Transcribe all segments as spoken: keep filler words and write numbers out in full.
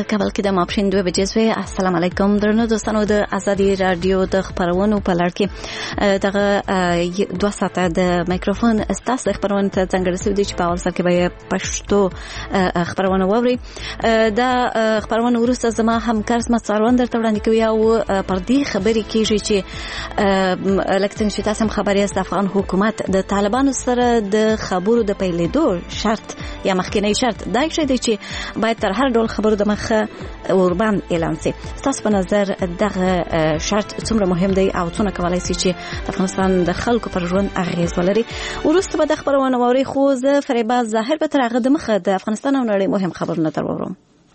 کابل کې د ماپښین دوه بجې سوې. السلام علیکم درنو دوستانو، د ازادي رادیو د خبرونو په لړ کې دغه دوه ساعته د مایکروفون استاس خبرونه ته څنګه رسیدي چې په اول سر کې به پښتو خبرونه ووري. دا خبرونه ورسته زما همکار اسمت څاروان درته وړاندې کوي او پر دې خبرې کېږي چې لکه څنګه چې تاسو هم خبرې است افغان حکومت د طالبانو سره د خبرو د پیلېدو شرط یا مخکنی شرط دا شی چې باید تر هر ډول خبرو د مخه اوربان اعلان شي. تاسو په نظر دغه شرط څومره مهم دی او څونه کولای شي چې د افغانستان د خلکو پر ژوند اغیز ولري؟ ورسته به د خبرونه ووري، خو زه فریبا ظاهر به تر هغه د مخه د افغانستان او نړۍ مهم خبرونه تر وورم.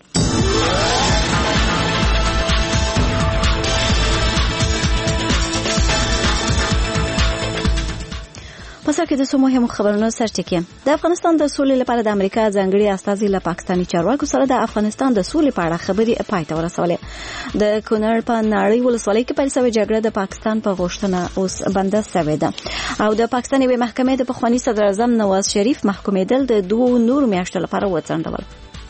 پسې کې د څو مهمو خبرونو سرچینه د افغانستان د سولې لپاره د امریکا ځانګړي استازي له پاکستاني چارواکو سره د افغانستان د سولې په اړه خبرې پای ته ورسولې. د کونړ په ناړۍ ولسوالۍ کې پیل شوې جګړه د پاکستان په غوښتنه اوس بنده شوې ده او د پاکستان یوې محکمې د پخواني صدر اعظم نواز شریف محکومېدل د دوه نور میاشتو لپاره وڅنډول.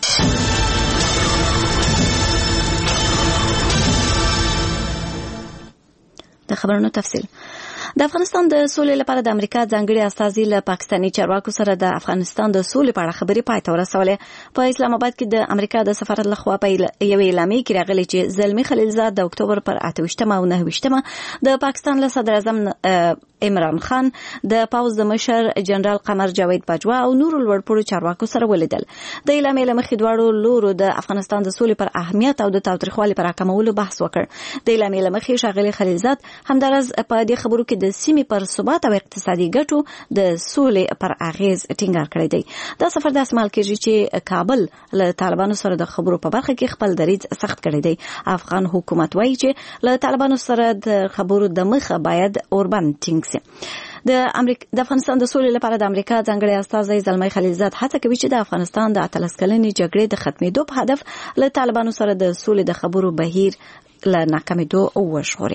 د خبرونو تفصیل. د افغانستان د سولې لپاره د امریکا ځانګړي استازي له پاکستاني چارواکو سره د افغانستان د سولې په اړه خبرې پای ته ورسولې. په اسلام آباد کې د امریکا د سفارت لخوا په یو اعلامیه کې راغلي چې زلمی خلیلزاد د اکتوبر پر اته ویشتمه او نهه ویشتمه د پاکستان له صدر اعظم عمران خان د پاوز د مشر جنرال قمر جاوید باجوا او نور لوړپوړو چارواکو سره ولیدل. د اعلامیې له مخې دواړو لورو د افغانستان د سولې پر اهمیت او د تاوتریخوالي پر راکمولو بحث وکړ. د اعلامیې له مخې ښاغلي خلیلزاد همدارس په دې خبرو کې د سیمې پر ثبات او اقتصادي ګټو د سولې پر اغیز ټینګار کړی دی. دا سفر د اسمال کېږي چې کابل له طالبانو سره د خبرو په برخه کې خپل دریځ سخت کړی دی. افغان حکومت وایي چې له طالبانو سره د خبرو د مخه باید اوربند ټینګ د امریکا د افغانستان د سولې لپاره د امریکا ځانګړي استازی زلمی خلیلزاد هڅه کوي چې د افغانستان د اتلس کلنې جګړې د ختمېدو په هدف له طالبانو سره د سولې د خبرو بهیر له ناکامېدو وژغوري.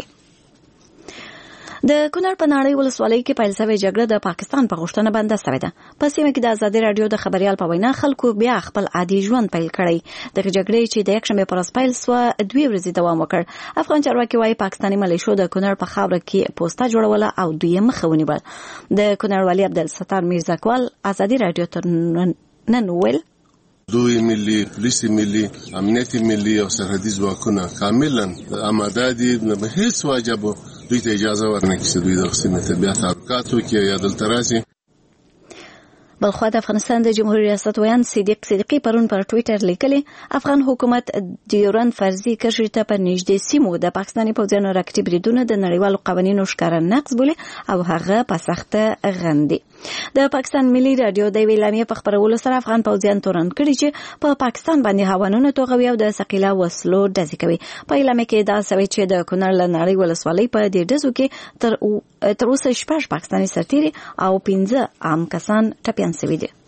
د کونړ په ناړۍ ولسوالۍ کې پیل شوې جګړه د پاکستان په غوښتنه بنده شوې ده. په سیمه کې د ازادي رادیو د خبريال په وینا خلکو بیا خپل عادي ژوند پیل کړی. د جګړې چې د یکشنبه پر ورځ پیل شو دوی ورځې دوام وکړ. افغان چارواکي وايي پاکستاني ملیشو د کونړ په خاوره کې پوسټه جوړوله او دوی مخه ونیول. د کونړ والي عبدالستار میرزاکوال ازادي رادیو ته نن ویل دوی ملي پولیس ملي امنیت ملي او سرحدي ځواکونه کاملا آماده دي، نه به هیڅ واجب دوی ته اجازه ورنکړي چې دوی د سیمې ته بیا تعلقات وکړي یا دلته راشي. بلخوا د افغانستان د جمهوریت ریاست ویان صدیق صدیقی پرون پر ټوئیټر لیکلی افغان حکومت ډیورند فرضي کرښې ته په نږدې سیمو د پاکستاني پوځیانو راکټي بریدونه د نړیوالو قوانینو ښکاره نقض بولي او هغه په سخته غندي. د پاکستان ملي رادیو د اعلامیې په خبرولو سره افغان پوځیان تورن کړي چې په پاکستان باندې هاوانونه توغوي او د ثقيله وسلو ډزې کوي. په اعلامیې کې دا سوي چې د کونړ له ناړۍ ولسوالۍ په دې ډزو کې تر تر اوسه شپږ پاکستاني سرتیري او پنځه عام کسان ټپیان شوي دي.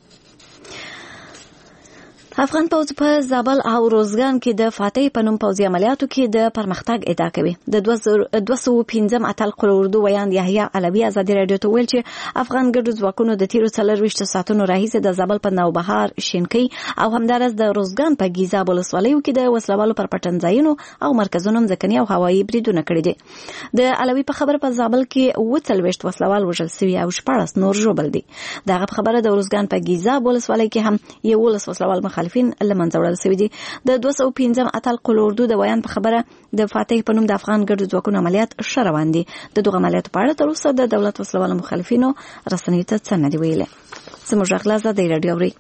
افغان پوځ په زابل او روزګان کې د فاتح په نوم پوځي عملیاتو کې د پرمختګ ادعا کوي. د دوه سوه پنځم اتل قل اردو ویان یحیی علوی ازادي رادیو ته ویل چې افغان ګډو ځواکونو د تیرو څلرویشت ساعتونو راهیسې د زابل په نوبهار، شینکۍ او همدارس د روزګان په ګیزاب ولسوالیو کې د وسلوالو پر پټنځایونو او مرکزونو ځمکني او هوایي بریدونه کړي دي. د علوی په خبره په زابل کې اووه څلوېښت وسلوال وژل شوي او شپاړس نور ژوبل دي. دغه خبره د روزګان په ګیزاب ولسوالۍ کې هم یولس وسلوال مخالفین لمنځه وړل شوي دي. د دوه سوه پنځم اتل قل اردو د ویان په خبره د فاتح په نوم د افغان ګډو ځواکونو عملیات ښه روان دي. د دغه عملیاتو په اړه تر اوسه د دولت وسلوالو مخالفینو رسنیو ته څه نه دي ویلي. زموږ غږ له ازادي رادیو اوري.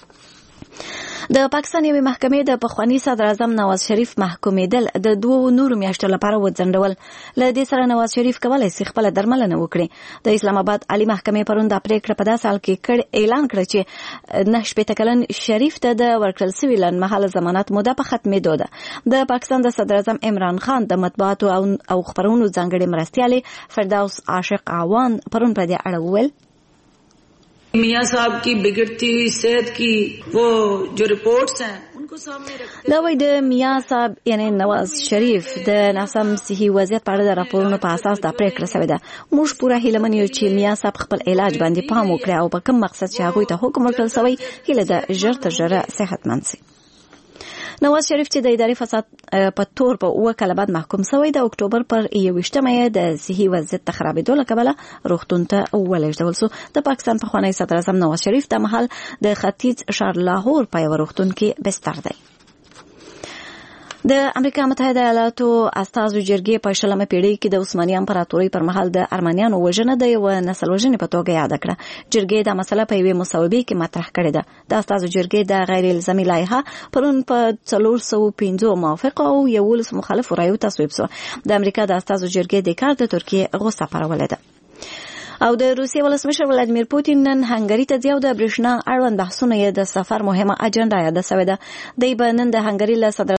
د پاکستان یوې محکمې د پخواني صدر اعظم نواز شریف محکومېدل د دوه نورو میاشتو لپاره وځنډول. له دې سره نواز شریف کولای شي خپل درملنه وکړي. د اسلام آباد عالی محکمې پرون د پریکړه په داسې حال کې کړ اعلان کړ چې نه شپېته کلن شریف ته د ورکړل شوي لنډمهاله ضمانت موده په ختمېدو ده. د پاکستان د صدر اعظم عمران خان د مطبوعاتو او خبرونو ځانګړي مرستیالې فردوس عاشق عوان پرون په دې اړه وویل میاں صاحب کی بگڑتی ہوئی صحت کی وہ جو رپورٹس ہیں ان کو سامنے رکھتے دا وای د میاں صاحب یعنی نواز شریف د ناسم صحي وضعیت په اړه د راپورونو په اساس د پریکړه شوې ده. موږ پوره هیله منو چې میاں صاحب خپل علاج باندې پام وکړي او په کوم مقصد چې هغه ته حکم ورکړل شوی هیله ده ژر تر ژره صحتمند شي. نواز شریف چې د اداري فساد په تور په اوه کاله بعد محکوم شوی د اکتوبر پر یوویشتمه د صحي وضعیت د خرابېدو له کبله روغتون ته ولېږدول شو. د پاکستان پخوانی صدر اعظم نواز شریف د مهال د ختیځ ښار لاهور په یوه روغتون کې بستر دی. د امریکا متحده ایالاتو استازو جرګې په شلمه پیړۍ کې د عثماني امپراتورۍ پر مهال د ارمنیانو وژنه د یو نسل وژنې په توګه یاد کړه. جرګې دا مسله په یوې مصوبې کې مطرح کړې ده. د استازو جرګې د غیر الزامي لایحه پرون په څلور سوه پنځه موافق او یولس مخالف رایو تصویب شو. د امریکا د استازو جرګې د کار د ترکیې غوسه پارولې ده. او د روسیې ولسمشر ولادیمیر پوتین نن هنګری ته ځي او د برېښنا اړوند بحثونه یې د سفر مهمه اجنډا یاده شوې ده. دی به نن د هنګری له صدر